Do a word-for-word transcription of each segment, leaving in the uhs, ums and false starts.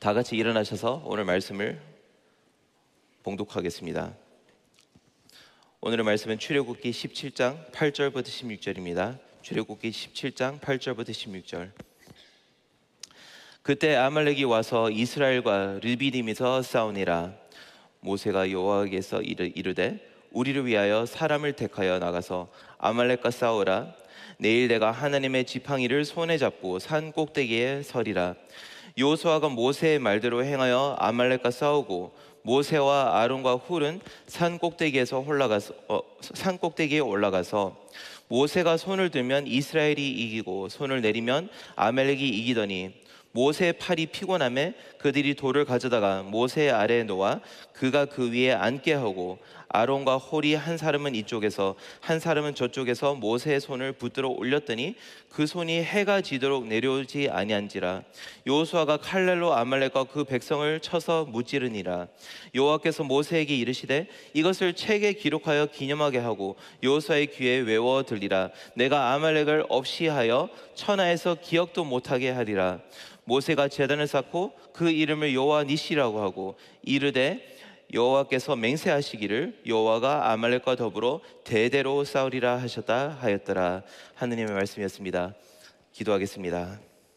다 같이 일어나셔서 오늘 말씀을 봉독하겠습니다. 오늘의 말씀은 출애굽기 십칠 장 팔 절부터 십육 절입니다. 출애굽기 십칠 장 팔 절부터 십육 절. 그때 아말렉이 와서 이스라엘과 르비딤에서 싸우니라. 모세가 여호와께서 이르되 우리를 위하여 사람을 택하여 나가서 아말렉과 싸우라. 내일 내가 하나님의 지팡이를 손에 잡고 산 꼭대기에 서리라. 여호수아가 모세의 말대로 행하여 아말렉과 싸우고 모세와 아론과 훌은 산 꼭대기에서 올라가서 어, 산 꼭대기에 올라가서 모세가 손을 들면 이스라엘이 이기고 손을 내리면 아말렉이 이기더니 모세의 팔이 피곤함에 그들이 돌을 가져다가 모세 아래에 놓아 그가 그 위에 앉게 하고 아론과 홀이 한 사람은 이쪽에서 한 사람은 저쪽에서 모세의 손을 붙들어 올렸더니 그 손이 해가 지도록 내려오지 아니한지라. 여호수아가 칼날로 아말렉과 그 백성을 쳐서 무찌르니라. 여호와께서 모세에게 이르시되 이것을 책에 기록하여 기념하게 하고 여호수아의 귀에 외워 들리라. 내가 아말렉을 없이 하여 천하에서 기억도 못하게 하리라. 모세가 제단을 쌓고 그 이름을 여호와 니시라고 하고 이르되 여호와께서 맹세하시기를 여호와가 아말렉과 더불어 대대로 싸우리라 하셨다 하였더라. 하느님의 말씀이었습니다. 기도하겠습니다.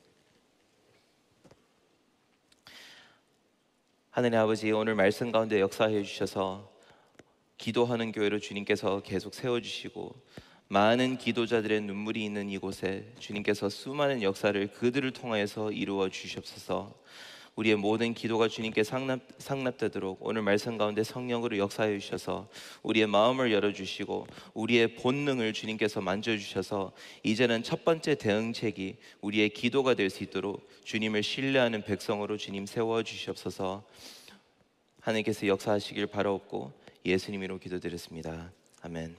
하느님 아버지, 오늘 말씀 가운데 역사해 주셔서 기도하는 교회로 주님께서 계속 세워주시고 많은 기도자들의 눈물이 있는 이곳에 주님께서 수많은 역사를 그들을 통하여서 이루어 주시옵소서. 우리의 모든 기도가 주님께 상납, 상납되도록 오늘 말씀 가운데 성령으로 역사해 주셔서 우리의 마음을 열어주시고 우리의 본능을 주님께서 만져주셔서 이제는 첫 번째 대응책이 우리의 기도가 될 수 있도록 주님을 신뢰하는 백성으로 주님 세워주시옵소서. 하나님께서 역사하시길 바라옵고 예수님으로 기도드렸습니다. 아멘.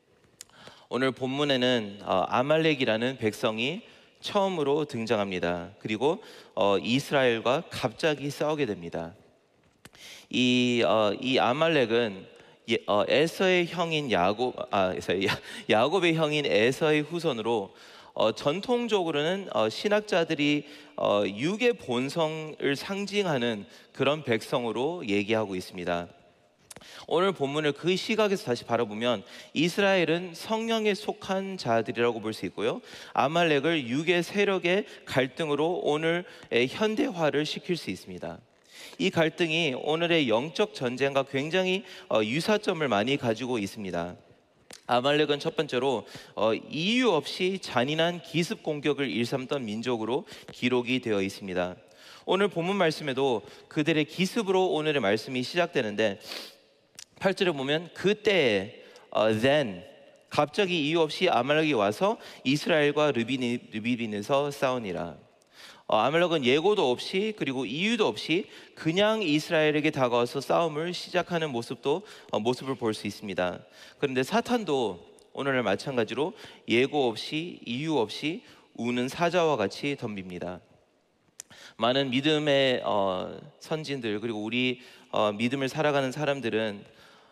오늘 본문에는 아말렉이라는 백성이 처음으로 등장합니다. 그리고 어, 이스라엘과 갑자기 싸우게 됩니다. 이, 어, 이 아말렉은 예, 어, 에서의 형인 야곱, 아, 야, 야곱의 형인 에서의 후손으로 어, 전통적으로는 어, 신학자들이 어, 육의 본성을 상징하는 그런 백성으로 얘기하고 있습니다. 오늘 본문을 그 시각에서 다시 바라보면 이스라엘은 성령에 속한 자들이라고 볼 수 있고요, 아말렉을 육의 세력의 갈등으로 오늘의 현대화를 시킬 수 있습니다. 이 갈등이 오늘의 영적 전쟁과 굉장히 유사점을 많이 가지고 있습니다. 아말렉은 첫 번째로 어, 이유 없이 잔인한 기습 공격을 일삼던 민족으로 기록이 되어 있습니다. 오늘 본문 말씀에도 그들의 기습으로 오늘의 말씀이 시작되는데 팔 절에 보면 그때에 uh, then 갑자기 이유 없이 아말렉이 와서 이스라엘과 르비딤에서 싸우니라. 어, 아말렉은 예고도 없이 그리고 이유도 없이 그냥 이스라엘에게 다가와서 싸움을 시작하는 모습도 어, 모습을 볼 수 있습니다. 그런데 사탄도 오늘날 마찬가지로 예고 없이 이유 없이 우는 사자와 같이 덤빕니다. 많은 믿음의 어, 선진들 그리고 우리 어, 믿음을 살아가는 사람들은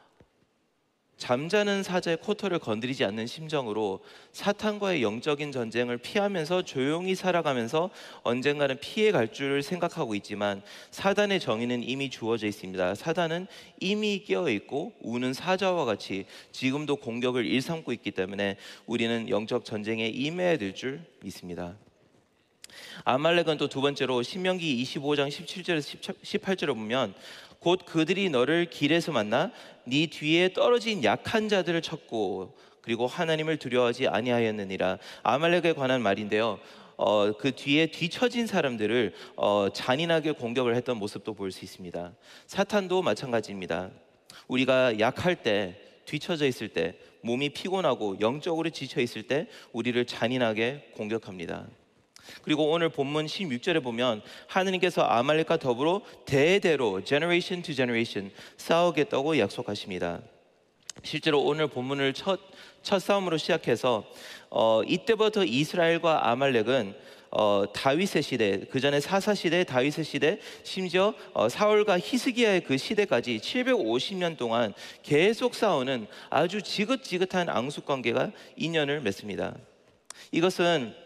잠자는 사자의 코털을 건드리지 않는 심정으로 사탄과의 영적인 전쟁을 피하면서 조용히 살아가면서 언젠가는 피해갈 줄 생각하고 있지만 사단의 정의는 이미 주어져 있습니다. 사단은 이미 깨어있고 우는 사자와 같이 지금도 공격을 일삼고 있기 때문에 우리는 영적 전쟁에 임해야 될 줄 믿습니다. 아말렉은 또 두 번째로 신명기 이십오 장 십칠 절에서 십팔 절을 보면 곧 그들이 너를 길에서 만나 네 뒤에 떨어진 약한 자들을 쳤고 그리고 하나님을 두려워하지 아니하였느니라. 아말렉에 관한 말인데요, 어, 그 뒤에 뒤처진 사람들을 어, 잔인하게 공격을 했던 모습도 볼 수 있습니다. 사탄도 마찬가지입니다. 우리가 약할 때, 뒤처져 있을 때, 몸이 피곤하고 영적으로 지쳐 있을 때 우리를 잔인하게 공격합니다. 그리고 오늘 본문 십육 절에 보면 하느님께서 아말렉과 더불어 대대로 generation to generation 싸우겠다고 약속하십니다. 실제로 오늘 본문을 첫, 첫 싸움으로 시작해서 어, 이때부터 이스라엘과 아말렉은 어, 다윗의 시대, 그 전에 사사 시대, 다윗의 시대, 심지어 어, 사울과 히스기야의 그 시대까지 칠백오십 년 동안 계속 싸우는 아주 지긋지긋한 앙숙관계가 인연을 맺습니다. 이것은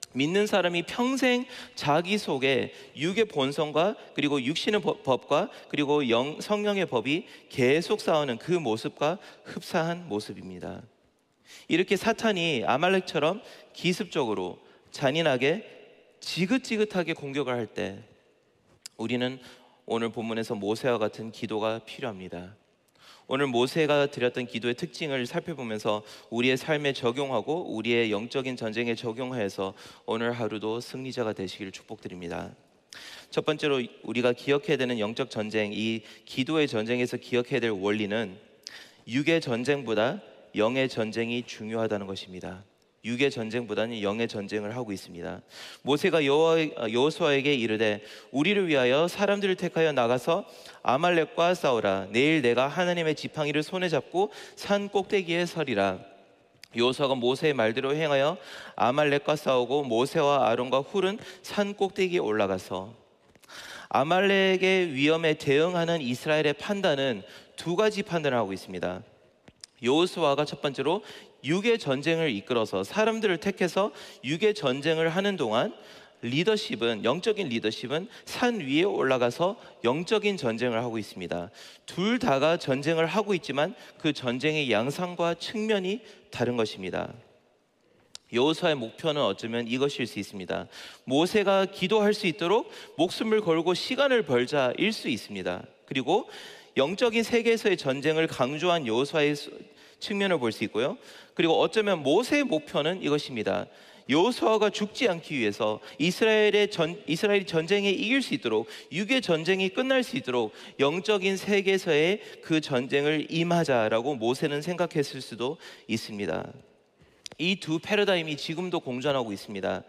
믿는 사람이 평생 자기 속에 육의 본성과 그리고 육신의 법과 그리고 영, 성령의 법이 계속 싸우는 그 모습과 흡사한 모습입니다. 이렇게 사탄이 아말렉처럼 기습적으로 잔인하게 지긋지긋하게 공격을 할 때 우리는 오늘 본문에서 모세와 같은 기도가 필요합니다. 오늘 모세가 드렸던 기도의 특징을 살펴보면서 우리의 삶에 적용하고 우리의 영적인 전쟁에 적용해서 오늘 하루도 승리자가 되시기를 축복드립니다. 첫 번째로 우리가 기억해야 되는 영적 전쟁, 이 기도의 전쟁에서 기억해야 될 원리는 육의 전쟁보다 영의 전쟁이 중요하다는 것입니다. 육의 전쟁보다는 영의 전쟁을 하고 있습니다. 모세가 여호수아에게 이르되 우리를 위하여 사람들을 택하여 나가서 아말렉과 싸우라. 내일 내가 하나님의 지팡이를 손에 잡고 산 꼭대기에 서리라. 여호수아가 모세의 말대로 행하여 아말렉과 싸우고 모세와 아론과 훌은 산 꼭대기에 올라가서 아말렉의 위험에 대응하는 이스라엘의 판단은 두 가지 판단을 하고 있습니다. 여호수아가 첫 번째로 육의 전쟁을 이끌어서 사람들을 택해서 육의 전쟁을 하는 동안 리더십은 영적인 리더십은 산 위에 올라가서 영적인 전쟁을 하고 있습니다. 둘 다가 전쟁을 하고 있지만 그 전쟁의 양상과 측면이 다른 것입니다. 여호수아의 목표는 어쩌면 이것일 수 있습니다. 모세가 기도할 수 있도록 목숨을 걸고 시간을 벌자일 수 있습니다. 그리고 영적인 세계에서의 전쟁을 강조한 여호수아의 측면을 볼 수 있고요. 그리고 어쩌면 모세의 목표는 이것입니다. 여호수아가 죽지 않기 위해서 이스라엘의 전, 이스라엘이 전쟁에 이길 수 있도록 육의 전쟁이 끝날 수 있도록 영적인 세계에서의 그 전쟁을 임하자라고 모세는 생각했을 수도 있습니다. 이 두 패러다임이 지금도 공존하고 있습니다.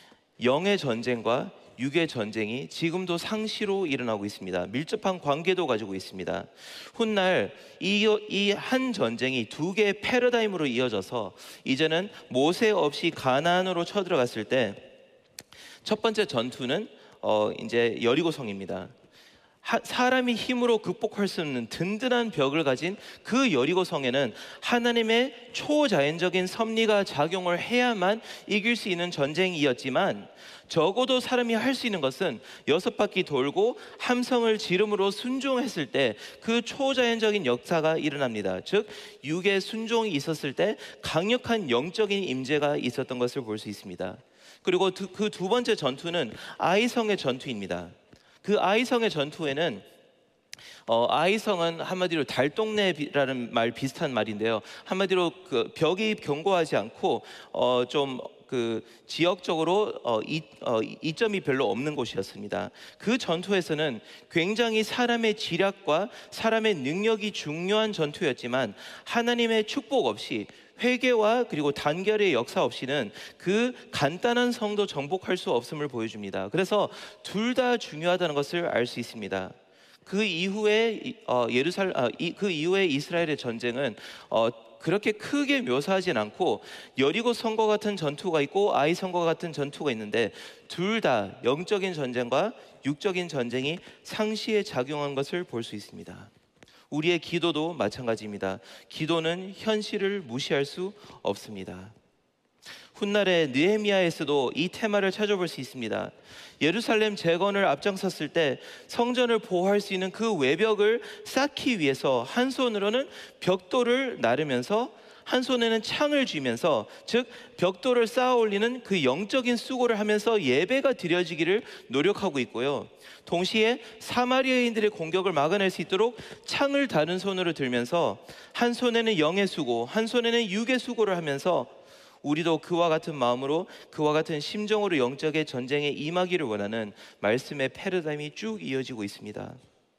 영의 전쟁과 육의 전쟁이 지금도 상시로 일어나고 있습니다. 밀접한 관계도 가지고 있습니다. 훗날 이 한 전쟁이 두 개의 패러다임으로 이어져서 이제는 모세 없이 가나안으로 쳐들어갔을 때 첫 번째 전투는 어 이제 여리고성입니다. 하, 사람이 힘으로 극복할 수 없는 든든한 벽을 가진 그 여리고성에는 하나님의 초자연적인 섭리가 작용을 해야만 이길 수 있는 전쟁이었지만 적어도 사람이 할 수 있는 것은 여섯 바퀴 돌고 함성을 지름으로 순종했을 때 그 초자연적인 역사가 일어납니다. 즉 육의 순종이 있었을 때 강력한 영적인 임재가 있었던 것을 볼 수 있습니다. 그리고 그 두 번째 전투는 아이성의 전투입니다. 그 아이성의 전투에는 어, 아이성은 한마디로 달동네라는 말 비슷한 말인데요. 한마디로 그 벽이 견고하지 않고 어, 좀 그 지역적으로 어, 이, 어, 이점이 별로 없는 곳이었습니다. 그 전투에서는 굉장히 사람의 지략과 사람의 능력이 중요한 전투였지만 하나님의 축복 없이 회개와 그리고 단결의 역사 없이는 그 간단한 성도 정복할 수 없음을 보여줍니다. 그래서 둘 다 중요하다는 것을 알 수 있습니다. 그 이후에 어, 예루살 아, 이, 그 이후에 이스라엘의 전쟁은 어, 그렇게 크게 묘사하진 않고 여리고 성과 같은 전투가 있고 아이 성과 같은 전투가 있는데 둘 다 영적인 전쟁과 육적인 전쟁이 상시에 작용한 것을 볼 수 있습니다. 우리의 기도도 마찬가지입니다. 기도는 현실을 무시할 수 없습니다. 훗날의 느헤미야에서도 이 테마를 찾아볼 수 있습니다. 예루살렘 재건을 앞장섰을 때 성전을 보호할 수 있는 그 외벽을 쌓기 위해서 한 손으로는 벽돌을 나르면서 한 손에는 창을 쥐면서 즉 벽돌을 쌓아 올리는 그 영적인 수고를 하면서 예배가 드려지기를 노력하고 있고요. 동시에 사마리아인들의 공격을 막아낼 수 있도록 창을 다른 손으로 들면서 한 손에는 영의 수고, 한 손에는 육의 수고를 하면서 우리도 그와 같은 마음으로 그와 같은 심정으로 영적의 전쟁에 임하기를 원하는 말씀의 패러다임이 쭉 이어지고 있습니다.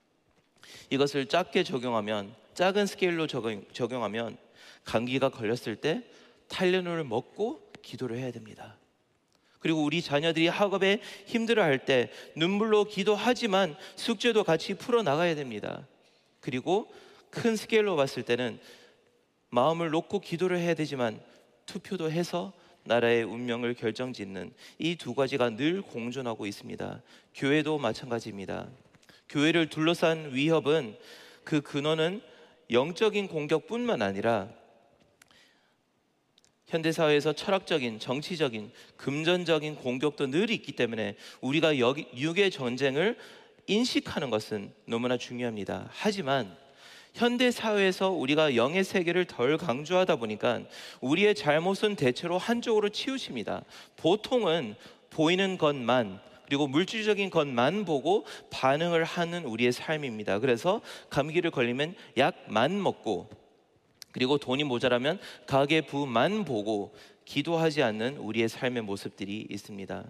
이것을 작게 적용하면, 작은 스케일로 적용, 적용하면 감기가 걸렸을 때 타이레놀을 먹고 기도를 해야 됩니다. 그리고 우리 자녀들이 학업에 힘들어할 때 눈물로 기도하지만 숙제도 같이 풀어나가야 됩니다. 그리고 큰 스케일로 봤을 때는 마음을 놓고 기도를 해야 되지만 투표도 해서 나라의 운명을 결정짓는 이 두 가지가 늘 공존하고 있습니다. 교회도 마찬가지입니다. 교회를 둘러싼 위협은 그 근원은 영적인 공격뿐만 아니라 현대사회에서 철학적인, 정치적인, 금전적인 공격도 늘 있기 때문에 우리가 여기, 육의 전쟁을 인식하는 것은 너무나 중요합니다. 하지만 현대사회에서 우리가 영의 세계를 덜 강조하다 보니까 우리의 잘못은 대체로 한쪽으로 치우칩니다. 보통은 보이는 것만, 그리고 물질적인 것만 보고 반응을 하는 우리의 삶입니다. 그래서 감기를 걸리면 약만 먹고, 그리고 돈이 모자라면 가계부만 보고 기도하지 않는 우리의 삶의 모습들이 있습니다.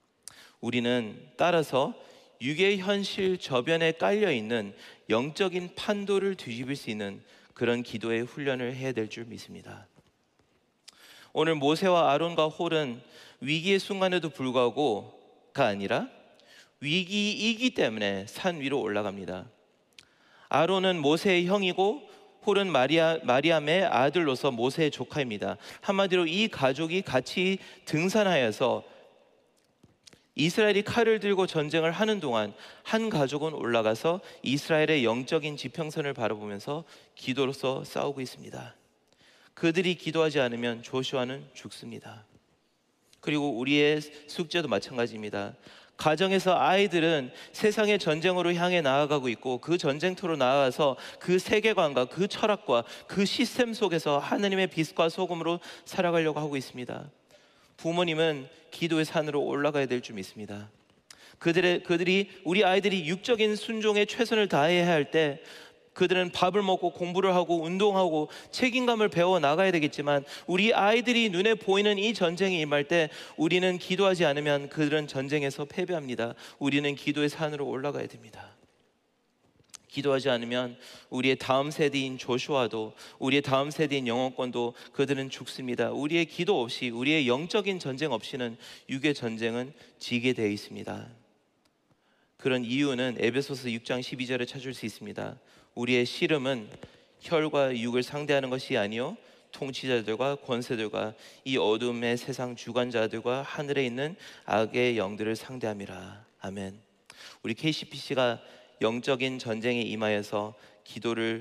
우리는 따라서 육의 현실 저변에 깔려있는 영적인 판도를 뒤집을 수 있는 그런 기도의 훈련을 해야 될 줄 믿습니다. 오늘 모세와 아론과 홀은 위기의 순간에도 불구하고가 아니라 위기이기 때문에 산 위로 올라갑니다. 아론은 모세의 형이고 홀은 마리아, 마리암의 아들로서 모세의 조카입니다. 한마디로 이 가족이 같이 등산하여서 이스라엘이 칼을 들고 전쟁을 하는 동안 한 가족은 올라가서 이스라엘의 영적인 지평선을 바라보면서 기도로서 싸우고 있습니다. 그들이 기도하지 않으면 조슈아는 죽습니다. 그리고 우리의 숙제도 마찬가지입니다. 가정에서 아이들은 세상의 전쟁으로 향해 나아가고 있고 그 전쟁터로 나아가서 그 세계관과 그 철학과 그 시스템 속에서 하나님의 빛과 소금으로 살아가려고 하고 있습니다. 부모님은 기도의 산으로 올라가야 될 줄 믿습니다. 그들의, 그들이 우리 아이들이 육적인 순종에 최선을 다해야 할 때 그들은 밥을 먹고 공부를 하고 운동하고 책임감을 배워 나가야 되겠지만 우리 아이들이 눈에 보이는 이 전쟁에 임할 때 우리는 기도하지 않으면 그들은 전쟁에서 패배합니다. 우리는 기도의 산으로 올라가야 됩니다. 기도하지 않으면 우리의 다음 세대인 조슈아도, 우리의 다음 세대인 영원권도 그들은 죽습니다. 우리의 기도 없이, 우리의 영적인 전쟁 없이는 육의 전쟁은 지게 되어 있습니다. 그런 이유는 에베소서 육 장 십이 절에 찾을 수 있습니다. 우리의 씨름은 혈과 육을 상대하는 것이 아니요 통치자들과 권세들과 이 어둠의 세상 주관자들과 하늘에 있는 악의 영들을 상대함이라. 아멘. 우리 케이씨피씨가 영적인 전쟁에 임하여서 기도를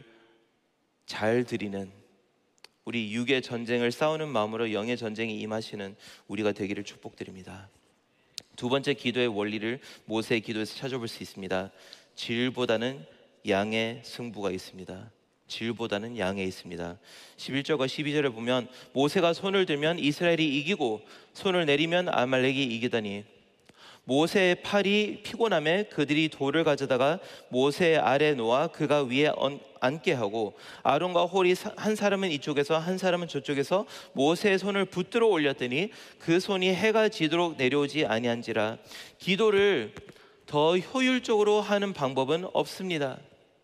잘 드리는, 우리 육의 전쟁을 싸우는 마음으로 영의 전쟁에 임하시는 우리가 되기를 축복드립니다. 두 번째 기도의 원리를 모세의 기도에서 찾아볼 수 있습니다. 질보다는 양의 승부가 있습니다. 질보다는 양에 있습니다. 십일 절과 십이 절을 보면 모세가 손을 들면 이스라엘이 이기고 손을 내리면 아말렉이 이기더니 모세의 팔이 피곤함에 그들이 돌을 가져다가 모세 아래 놓아 그가 위에 앉게 하고 아론과 홀이 한 사람은 이쪽에서 한 사람은 저쪽에서 모세의 손을 붙들어 올렸더니 그 손이 해가 지도록 내려오지 아니한지라. 기도를 더 효율적으로 하는 방법은 없습니다.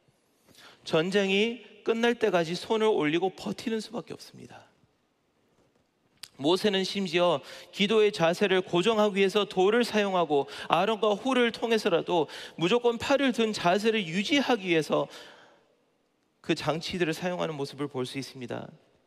전쟁이 끝날 때까지 손을 올리고 버티는 수밖에 없습니다. 모세는 심지어 기도의 자세를 고정하기 위해서 돌을 사용하고 아론과 홀을 통해서라도 무조건 팔을 든 자세를 유지하기 위해서 그 장치들을 사용하는 모습을 볼 수 있습니다.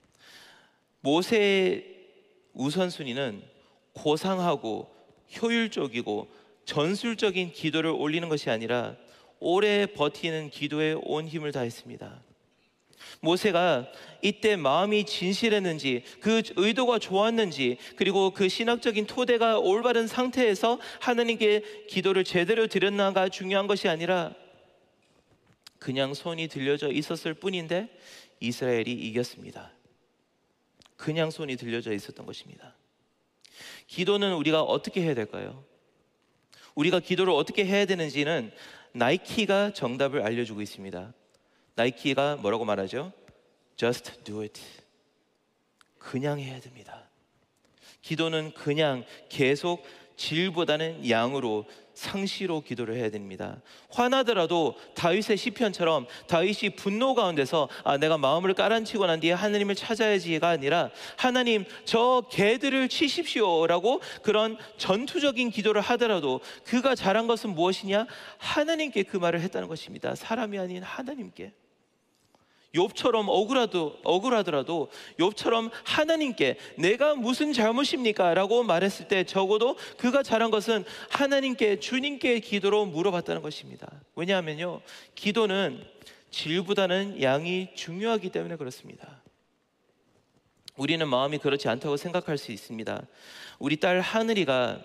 모세의 우선순위는 고상하고 효율적이고 전술적인 기도를 올리는 것이 아니라 오래 버티는 기도에 온 힘을 다했습니다. 모세가 이때 마음이 진실했는지, 그 의도가 좋았는지, 그리고 그 신학적인 토대가 올바른 상태에서 하나님께 기도를 제대로 드렸나가 중요한 것이 아니라 그냥 손이 들려져 있었을 뿐인데 이스라엘이 이겼습니다. 그냥 손이 들려져 있었던 것입니다. 기도는 우리가 어떻게 해야 될까요? 우리가 기도를 어떻게 해야 되는지는 나이키가 정답을 알려주고 있습니다. 나이키가 뭐라고 말하죠? Just do it. 그냥 해야 됩니다. 기도는 그냥 계속 질보다는 양으로, 상시로 기도를 해야 됩니다. 화나더라도 다윗의 시편처럼 다윗이 분노 가운데서 아 내가 마음을 까란치고 난 뒤에 하나님을 찾아야지가 아니라 하나님 저 개들을 치십시오 라고 그런 전투적인 기도를 하더라도 그가 잘한 것은 무엇이냐? 하나님께 그 말을 했다는 것입니다. 사람이 아닌 하나님께. 욥처럼 억울하도, 억울하더라도 욥처럼 하나님께 내가 무슨 잘못입니까? 라고 말했을 때 적어도 그가 잘한 것은 하나님께, 주님께 기도로 물어봤다는 것입니다. 왜냐하면요, 기도는 질보다는 양이 중요하기 때문에 그렇습니다. 우리는 마음이 그렇지 않다고 생각할 수 있습니다. 우리 딸 하늘이가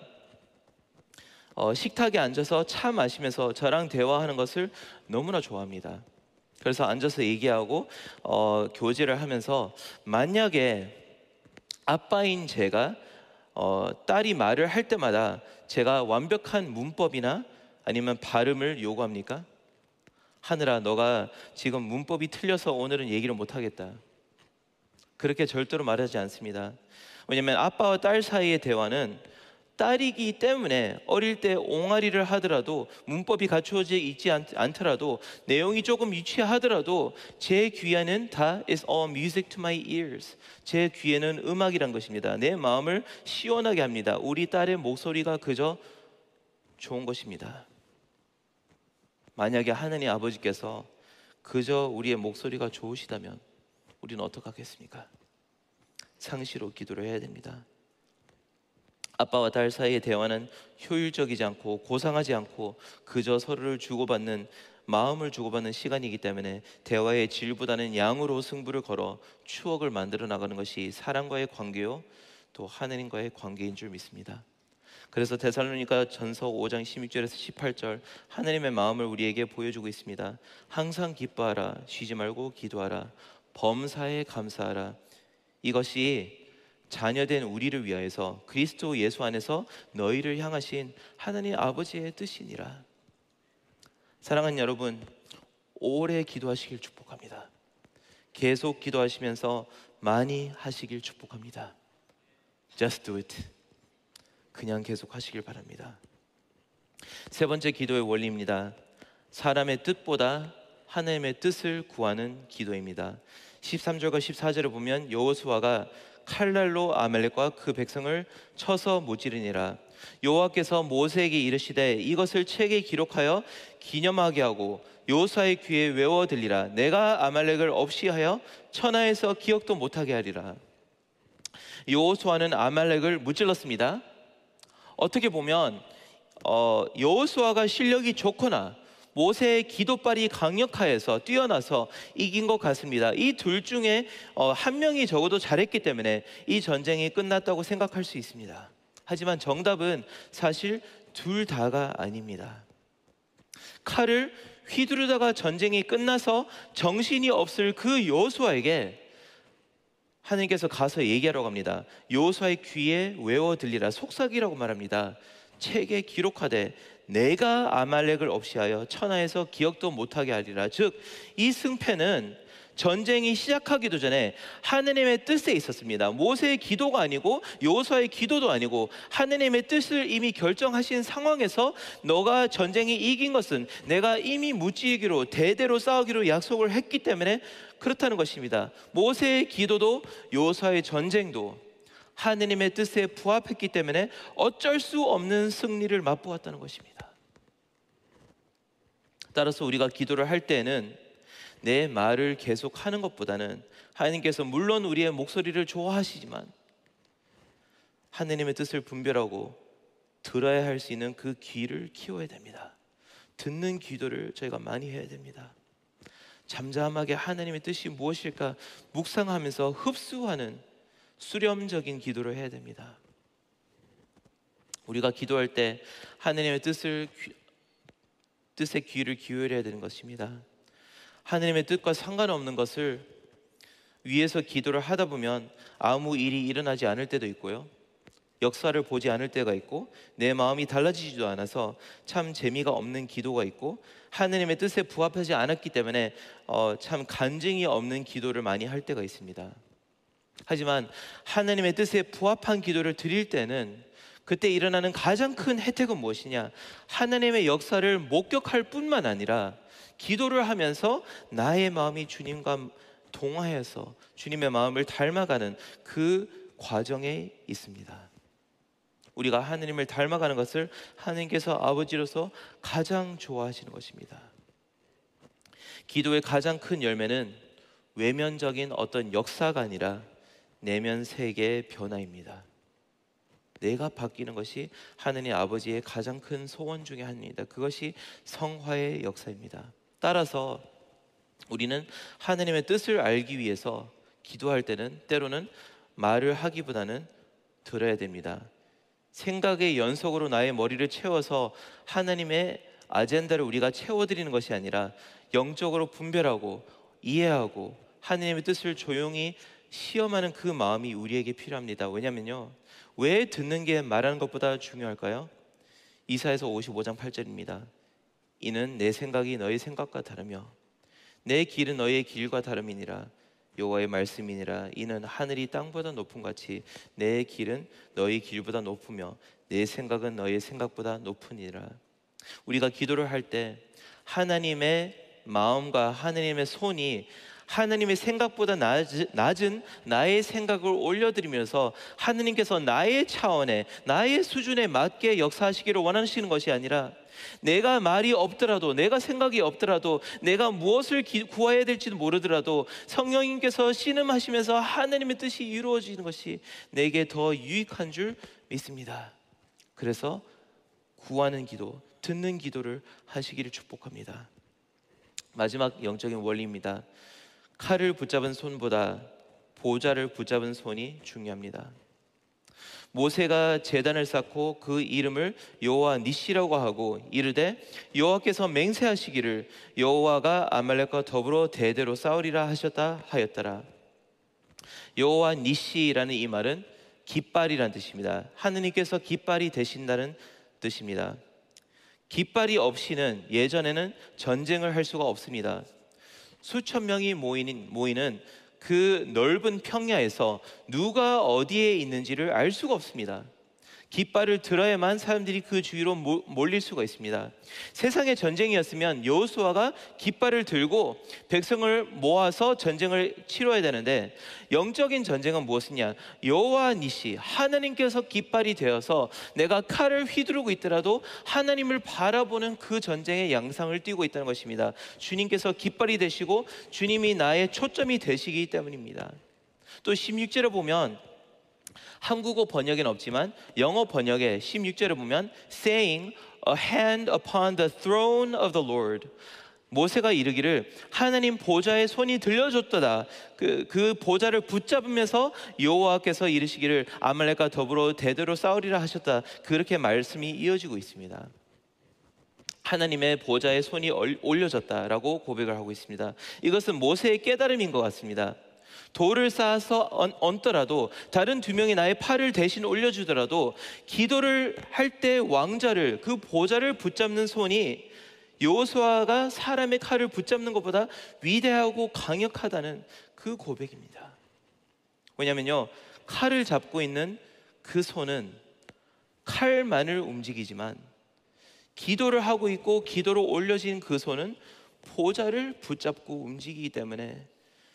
어, 식탁에 앉아서 차 마시면서 저랑 대화하는 것을 너무나 좋아합니다. 그래서 앉아서 얘기하고 어, 교제를 하면서 만약에 아빠인 제가 어, 딸이 말을 할 때마다 제가 완벽한 문법이나 아니면 발음을 요구합니까? 하늘아, 너가 지금 문법이 틀려서 오늘은 얘기를 못하겠다. 그렇게 절대로 말하지 않습니다. 왜냐하면 아빠와 딸 사이의 대화는 딸이기 때문에 어릴 때 옹알이를 하더라도 문법이 갖추어져 있지 않, 않더라도 내용이 조금 유치하더라도 제 귀에는 다 is all music to my ears. 제 귀에는 음악이란 것입니다. 내 마음을 시원하게 합니다. 우리 딸의 목소리가 그저 좋은 것입니다. 만약에 하느님 아버지께서 그저 우리의 목소리가 좋으시다면 우리는 어떡하겠습니까? 상시로 기도를 해야 됩니다. 아빠와 딸 사이의 대화는 효율적이지 않고 고상하지 않고 그저 서로를 주고받는, 마음을 주고받는 시간이기 때문에 대화의 질보다는 양으로 승부를 걸어 추억을 만들어 나가는 것이 사람과의 관계요 또 하느님과의 관계인 줄 믿습니다. 그래서 데살로니가 전서 오 장 십육 절에서 십팔 절 하느님의 마음을 우리에게 보여주고 있습니다. 항상 기뻐하라, 쉬지 말고 기도하라, 범사에 감사하라. 이것이 자녀된 우리를 위하여서 그리스도 예수 안에서 너희를 향하신 하나님 아버지의 뜻이니라. 사랑하는 여러분, 오래 기도하시길 축복합니다. 계속 기도하시면서 많이 하시길 축복합니다. Just do it. 그냥 계속 하시길 바랍니다. 세 번째 기도의 원리입니다. 사람의 뜻보다 하나님의 뜻을 구하는 기도입니다. 십삼 절과 십사 절을 보면 여호수아가 칼날로 아말렉과 그 백성을 쳐서 무찌르니라. 여호와께서 모세에게 이르시되 이것을 책에 기록하여 기념하게 하고 여호수아의 귀에 외워 들리라. 내가 아말렉을 없이 하여 천하에서 기억도 못하게 하리라. 여호수아는 아말렉을 무찔렀습니다. 어떻게 보면 어, 여호수아가 실력이 좋거나 모세의 기도발이 강력하여서 뛰어나서 이긴 것 같습니다. 이 둘 중에 어, 한 명이 적어도 잘했기 때문에 이 전쟁이 끝났다고 생각할 수 있습니다. 하지만 정답은 사실 둘 다가 아닙니다. 칼을 휘두르다가 전쟁이 끝나서 정신이 없을 그 여호수아에게 하나님께서 가서 얘기하라고 합니다. 여호수아의 귀에 외워 들리라. 속삭이라고 말합니다. 책에 기록하되 내가 아말렉을 없이 하여 천하에서 기억도 못하게 하리라. 즉 이 승패는 전쟁이 시작하기도 전에 하느님의 뜻에 있었습니다. 모세의 기도가 아니고 여호수아의 기도도 아니고 하느님의 뜻을 이미 결정하신 상황에서 너가 전쟁이 이긴 것은 내가 이미 무찌르기로 대대로 싸우기로 약속을 했기 때문에 그렇다는 것입니다. 모세의 기도도 여호수아의 전쟁도 하느님의 뜻에 부합했기 때문에 어쩔 수 없는 승리를 맛보았다는 것입니다. 따라서 우리가 기도를 할 때는 내 말을 계속 하는 것보다는 하나님께서 물론 우리의 목소리를 좋아하시지만 하느님의 뜻을 분별하고 들어야 할 수 있는 그 귀를 키워야 됩니다. 듣는 기도를 저희가 많이 해야 됩니다. 잠잠하게 하나님의 뜻이 무엇일까 묵상하면서 흡수하는 수렴적인 기도를 해야 됩니다. 우리가 기도할 때 하나님의 뜻을 뜻에 귀를 기울여야 되는 것입니다. 하나님의 뜻과 상관없는 것을 위해서 기도를 하다 보면 아무 일이 일어나지 않을 때도 있고요, 역사를 보지 않을 때가 있고, 내 마음이 달라지지도 않아서 참 재미가 없는 기도가 있고, 하나님의 뜻에 부합하지 않았기 때문에 어, 참 간증이 없는 기도를 많이 할 때가 있습니다. 하지만 하나님의 뜻에 부합한 기도를 드릴 때는 그때 일어나는 가장 큰 혜택은 무엇이냐? 하나님의 역사를 목격할 뿐만 아니라 기도를 하면서 나의 마음이 주님과 동화해서 주님의 마음을 닮아가는 그 과정에 있습니다. 우리가 하나님을 닮아가는 것을 하나님께서 아버지로서 가장 좋아하시는 것입니다. 기도의 가장 큰 열매는 외면적인 어떤 역사가 아니라 내면 세계의 변화입니다. 내가 바뀌는 것이 하느님 아버지의 가장 큰 소원 중에 하나입니다. 그것이 성화의 역사입니다. 따라서 우리는 하느님의 뜻을 알기 위해서 기도할 때는 때로는 말을 하기보다는 들어야 됩니다. 생각의 연속으로 나의 머리를 채워서 하나님의 아젠다를 우리가 채워드리는 것이 아니라 영적으로 분별하고 이해하고 하나님의 뜻을 조용히 시험하는 그 마음이 우리에게 필요합니다. 왜냐면요, 왜 듣는 게 말하는 것보다 중요할까요? 이사야서 오십오 장 팔 절입니다. 이는 내 생각이 너의 생각과 다르며 내 길은 너의 길과 다름이니라. 여호와의 말씀이니라. 이는 하늘이 땅보다 높음 같이 내 길은 너의 길보다 높으며 내 생각은 너의 생각보다 높으니라. 우리가 기도를 할 때 하나님의 마음과 하나님의 손이 하나님의 생각보다 낮은 나의 생각을 올려드리면서 하나님께서 나의 차원에 나의 수준에 맞게 역사하시기를 원하시는 것이 아니라, 내가 말이 없더라도, 내가 생각이 없더라도, 내가 무엇을 구해야 될지도 모르더라도 성령님께서 신음하시면서 하나님의 뜻이 이루어지는 것이 내게 더 유익한 줄 믿습니다. 그래서 구하는 기도, 듣는 기도를 하시기를 축복합니다. 마지막 영적인 원리입니다. 칼을 붙잡은 손보다 보좌를 붙잡은 손이 중요합니다. 모세가 제단을 쌓고 그 이름을 여호와 니시라고 하고 이르되 여호와께서 맹세하시기를 여호와가 아말렉과 더불어 대대로 싸우리라 하셨다 하였더라. 여호와 니시라는 이 말은 깃발이라는 뜻입니다. 하느님께서 깃발이 되신다는 뜻입니다. 깃발이 없이는 예전에는 전쟁을 할 수가 없습니다. 수천 명이 모이는, 모이는 그 넓은 평야에서 누가 어디에 있는지를 알 수가 없습니다. 깃발을 들어야만 사람들이 그 주위로 몰릴 수가 있습니다. 세상의 전쟁이었으면 여호수아가 깃발을 들고 백성을 모아서 전쟁을 치러야 되는데, 영적인 전쟁은 무엇이냐? 여호와 니시, 하나님께서 깃발이 되어서 내가 칼을 휘두르고 있더라도 하나님을 바라보는 그 전쟁의 양상을 띠고 있다는 것입니다. 주님께서 깃발이 되시고 주님이 나의 초점이 되시기 때문입니다. 또 십육 절에 보면 한국어 번역에는 없지만 영어 번역에 십육 절에 보면 saying a hand upon the throne of the Lord, 모세가 이르기를 하나님 보좌에 손이 들려줬도다. 그, 그 보좌를 붙잡으면서 여호와께서 이르시기를 아말렉과 더불어 대대로 싸우리라 하셨다. 그렇게 말씀이 이어지고 있습니다. 하나님의 보좌에 손이 올려졌다라고 고백을 하고 있습니다. 이것은 모세의 깨달음인 것 같습니다. 돌을 쌓아서 얹더라도, 다른 두 명이 나의 팔을 대신 올려주더라도 기도를 할 때 왕자를, 그 보좌를 붙잡는 손이 여호수아가 사람의 칼을 붙잡는 것보다 위대하고 강력하다는 그 고백입니다. 왜냐면요, 칼을 잡고 있는 그 손은 칼만을 움직이지만 기도를 하고 있고 기도로 올려진 그 손은 보좌를 붙잡고 움직이기 때문에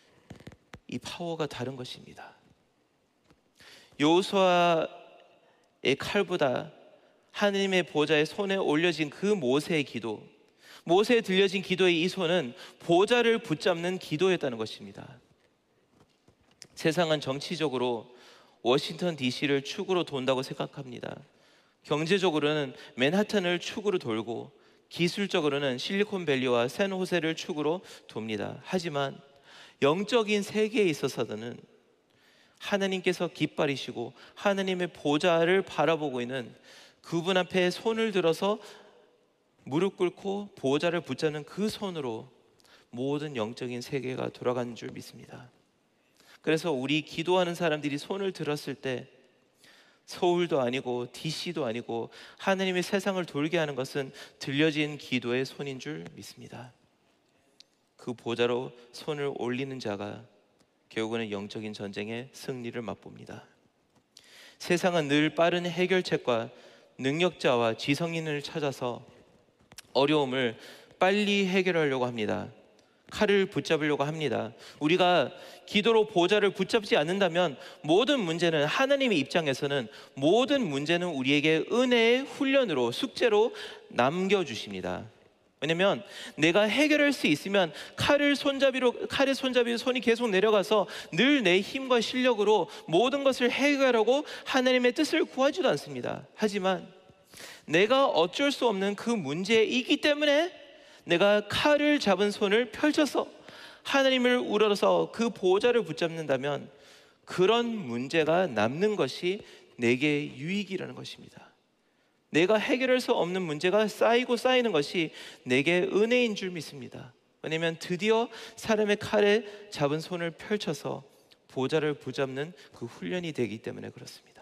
이 파워가 다른 것입니다. 여호수아의 칼보다 하나님의 보좌의 손에 올려진 그 모세의 기도, 모세에 들려진 기도의 이 손은 보좌를 붙잡는 기도였다는 것입니다. 세상은 정치적으로 워싱턴 디씨를 축으로 돈다고 생각합니다. 경제적으로는 맨하탄을 축으로 돌고 기술적으로는 실리콘밸리와 샌호세를 축으로 돕니다. 하지만 영적인 세계에 있어서는 하나님께서 깃발이시고 하나님의 보좌를 바라보고 있는 그분 앞에 손을 들어서 무릎 꿇고 보좌를 붙잡는 그 손으로 모든 영적인 세계가 돌아가는 줄 믿습니다. 그래서 우리 기도하는 사람들이 손을 들었을 때 서울도 아니고 디씨도 아니고 하나님의 세상을 돌게 하는 것은 들려진 기도의 손인 줄 믿습니다. 그 보좌로 손을 올리는 자가 결국은 영적인 전쟁의 승리를 맛봅니다. 세상은 늘 빠른 해결책과 능력자와 지성인을 찾아서 어려움을 빨리 해결하려고 합니다. 칼을 붙잡으려고 합니다. 우리가 기도로 보좌를 붙잡지 않는다면 모든 문제는, 하나님의 입장에서는 모든 문제는 우리에게 은혜의 훈련으로, 숙제로 남겨주십니다. 왜냐면 내가 해결할 수 있으면 칼을 손잡이로, 칼의 손잡이로 손이 계속 내려가서 늘 내 힘과 실력으로 모든 것을 해결하고 하나님의 뜻을 구하지도 않습니다. 하지만 내가 어쩔 수 없는 그 문제이기 때문에 내가 칼을 잡은 손을 펼쳐서 하나님을 우러러서 그 보좌를 붙잡는다면 그런 문제가 남는 것이 내게 유익이라는 것입니다. 내가 해결할 수 없는 문제가 쌓이고 쌓이는 것이 내게 은혜인 줄 믿습니다. 왜냐하면 드디어 사람의 칼에 잡은 손을 펼쳐서 보좌를 붙잡는 그 훈련이 되기 때문에 그렇습니다.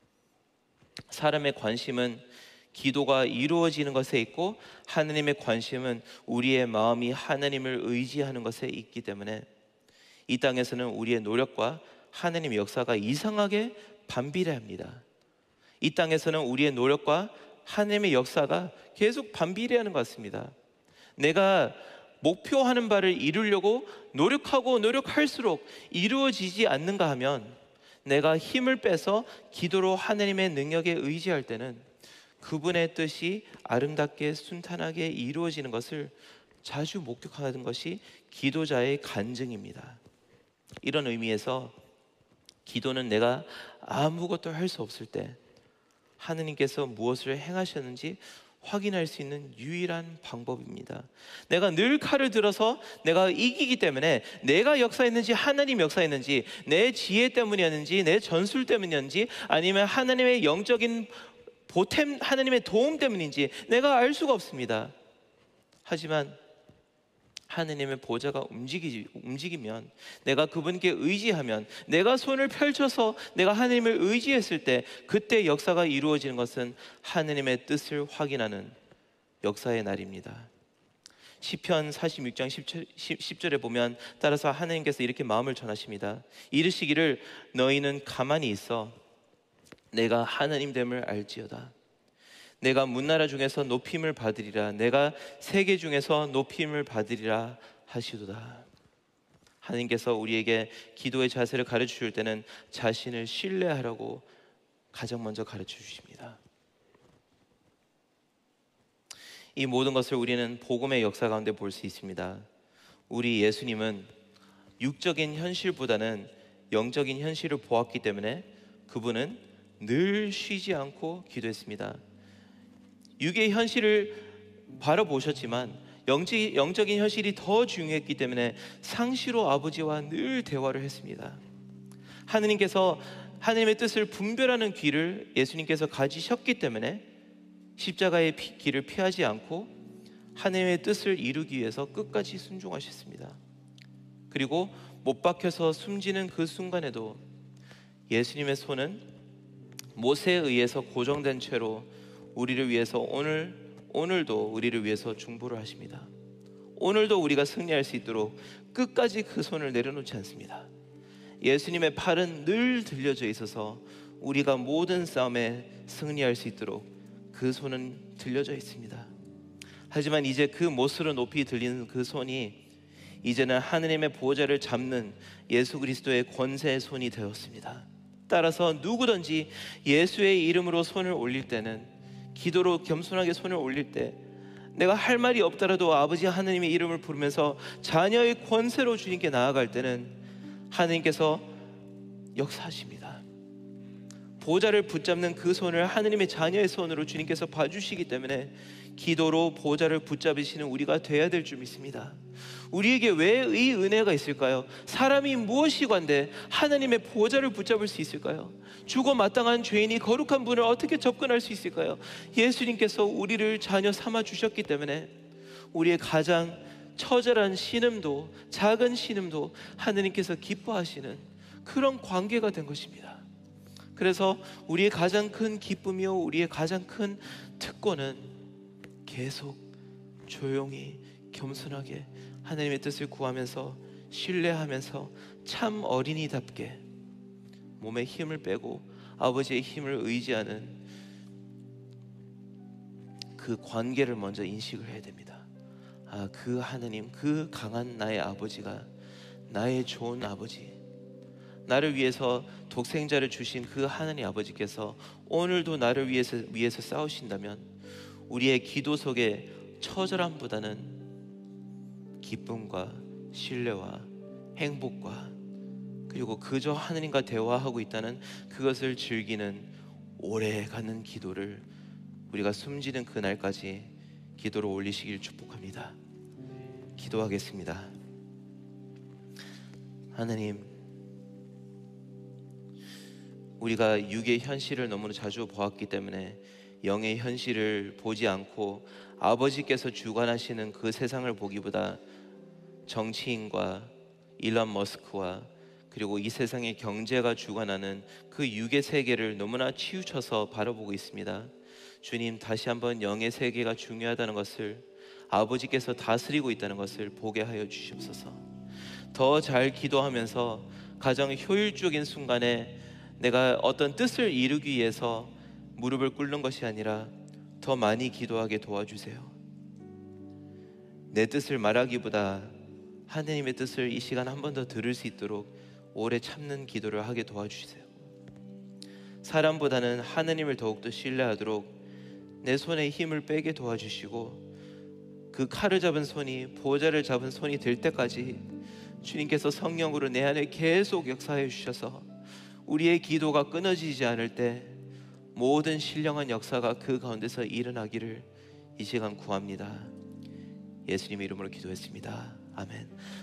사람의 관심은 기도가 이루어지는 것에 있고, 하나님의 관심은 우리의 마음이 하나님을 의지하는 것에 있기 때문에 이 땅에서는 우리의 노력과 하나님의 역사가 이상하게 반비례합니다. 이 땅에서는 우리의 노력과 하나님의 역사가 계속 반비례하는 것 같습니다. 내가 목표하는 바를 이루려고 노력하고 노력할수록 이루어지지 않는가 하면, 내가 힘을 빼서 기도로 하나님의 능력에 의지할 때는 그분의 뜻이 아름답게 순탄하게 이루어지는 것을 자주 목격하는 것이 기도자의 간증입니다. 이런 의미에서 기도는 내가 아무것도 할 수 없을 때 하느님께서 무엇을 행하셨는지 확인할 수 있는 유일한 방법입니다. 내가 늘 칼을 들어서 내가 이기기 때문에, 내가 역사했는지 하나님 역사했는지, 내 지혜 때문이었는지 내 전술 때문이었는지 아니면 하나님의 영적인 보탬, 하나님의 도움 때문인지 내가 알 수가 없습니다. 하지만 하느님의 보좌가 움직이, 움직이면, 내가 그분께 의지하면, 내가 손을 펼쳐서 내가 하느님을 의지했을 때, 그때 역사가 이루어지는 것은 하느님의 뜻을 확인하는 역사의 날입니다. 시편 사십육 장 십 절에 보면 따라서 하느님께서 이렇게 마음을 전하십니다. 이르시기를 너희는 가만히 있어 내가 하느님됨을 알지어다. 내가 문나라 중에서 높임을 받으리라. 내가 세계 중에서 높임을 받으리라 하시도다. 하나님께서 우리에게 기도의 자세를 가르쳐 줄 때는 자신을 신뢰하라고 가장 먼저 가르쳐 주십니다. 이 모든 것을 우리는 복음의 역사 가운데 볼 수 있습니다. 우리 예수님은 육적인 현실보다는 영적인 현실을 보았기 때문에 그분은 늘 쉬지 않고 기도했습니다. 육의 현실을 바라보셨지만 영지, 영적인 현실이 더 중요했기 때문에 상시로 아버지와 늘 대화를 했습니다. 하느님께서 하나님의 뜻을 분별하는 귀를 예수님께서 가지셨기 때문에 십자가의 피, 길을 피하지 않고 하나님의 뜻을 이루기 위해서 끝까지 순종하셨습니다. 그리고 못 박혀서 숨지는 그 순간에도 예수님의 손은 모세에 의해서 고정된 채로 우리를 위해서 오늘, 오늘도 우리를 위해서 중보를 하십니다. 오늘도 우리가 승리할 수 있도록 끝까지 그 손을 내려놓지 않습니다. 예수님의 팔은 늘 들려져 있어서 우리가 모든 싸움에 승리할 수 있도록 그 손은 들려져 있습니다. 하지만 이제 그 못으로 높이 들리는 그 손이 이제는 하느님의 보좌를 잡는 예수 그리스도의 권세의 손이 되었습니다. 따라서 누구든지 예수의 이름으로 손을 올릴 때는, 기도로 겸손하게 손을 올릴 때, 내가 할 말이 없더라도 아버지 하느님의 이름을 부르면서 자녀의 권세로 주님께 나아갈 때는 하느님께서 역사하십니다. 보좌를 붙잡는 그 손을 하느님의 자녀의 손으로 주님께서 봐주시기 때문에 기도로 보좌를 붙잡으시는 우리가 돼야 될 줄 믿습니다. 우리에게 왜 이 은혜가 있을까요? 사람이 무엇이 관대 하나님의 보좌를 붙잡을 수 있을까요? 죽어 마땅한 죄인이 거룩한 분을 어떻게 접근할 수 있을까요? 예수님께서 우리를 자녀 삼아 주셨기 때문에 우리의 가장 처절한 신음도, 작은 신음도 하느님께서 기뻐하시는 그런 관계가 된 것입니다. 그래서 우리의 가장 큰 기쁨이요 우리의 가장 큰 특권은 계속 조용히 겸손하게 하나님의 뜻을 구하면서 신뢰하면서 참 어린이답게 몸에 힘을 빼고 아버지의 힘을 의지하는 그 관계를 먼저 인식을 해야 됩니다. 아, 그 하나님, 그 강한 나의 아버지가 나의 좋은 아버지, 나를 위해서 독생자를 주신 그 하나님 아버지께서 오늘도 나를 위해서, 위해서 싸우신다면 우리의 기도 속에 처절함보다는 기쁨과 신뢰와 행복과 그리고 그저 하느님과 대화하고 있다는 그것을 즐기는 오래가는 기도를 우리가 숨지는 그날까지 기도로 올리시길 축복합니다. 기도하겠습니다. 하나님, 우리가 육의 현실을 너무나 자주 보았기 때문에 영의 현실을 보지 않고 아버지께서 주관하시는 그 세상을 보기보다 정치인과 일론 머스크와 그리고 이 세상의 경제가 주관하는 그 육의 세계를 너무나 치우쳐서 바라보고 있습니다. 주님, 다시 한번 영의 세계가 중요하다는 것을, 아버지께서 다스리고 있다는 것을 보게 하여 주시옵소서. 더 잘 기도하면서 가장 효율적인 순간에 내가 어떤 뜻을 이루기 위해서 무릎을 꿇는 것이 아니라 더 많이 기도하게 도와주세요. 내 뜻을 말하기보다 하느님의 뜻을 이 시간 한 번 더 들을 수 있도록 오래 참는 기도를 하게 도와주세요. 사람보다는 하느님을 더욱더 신뢰하도록 내 손에 힘을 빼게 도와주시고, 그 칼을 잡은 손이 보좌를 잡은 손이 될 때까지 주님께서 성령으로 내 안에 계속 역사해 주셔서 우리의 기도가 끊어지지 않을 때 모든 신령한 역사가 그 가운데서 일어나기를 이 시간 구합니다. 예수님의 이름으로 기도했습니다. 아멘.